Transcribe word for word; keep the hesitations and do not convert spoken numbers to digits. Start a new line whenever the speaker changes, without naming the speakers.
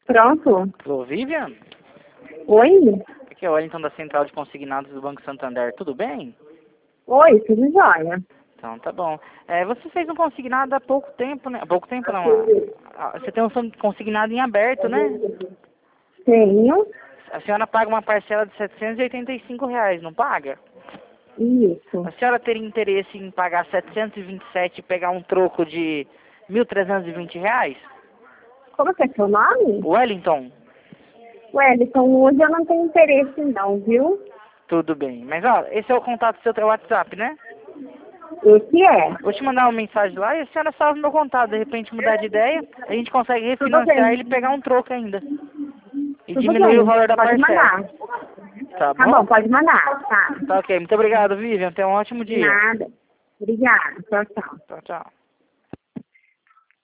Pronto.
Alô, Vivian?
Oi?
Aqui é o Wellington da Central de Consignados do Banco Santander. Tudo bem?
Oi, tudo jóia.
Então, tá bom. É, você fez um consignado há pouco tempo, né? Há pouco tempo não. há- há- Você tem um consignado em aberto, né?
Tenho.
A senhora paga uma parcela de setecentos e oitenta e cinco reais, não paga?
Isso.
A senhora teria interesse em pagar setecentos e vinte e sete e pegar um troco de mil trezentos e vinte reais?
Como que é seu nome?
Wellington?
Wellington, hoje eu não tenho interesse não, viu?
Tudo bem. Mas, ó, esse é o contato do seu teu WhatsApp, né?
Esse é.
Vou te mandar uma mensagem lá e a senhora salva o meu contato. De repente mudar de ideia, a gente consegue
Tudo
refinanciar ele e
bem.
pegar um troco ainda. E
Tudo
diminuir o
bem.
valor da
Pode
parcela.
mandar.
Tá
Tá
bom?
bom, pode mandar. Tá.
Tá ok. Muito obrigado, Vivian. Tenha um ótimo dia.
Nada. Obrigada. Tchau, tchau.
Tchau, tchau.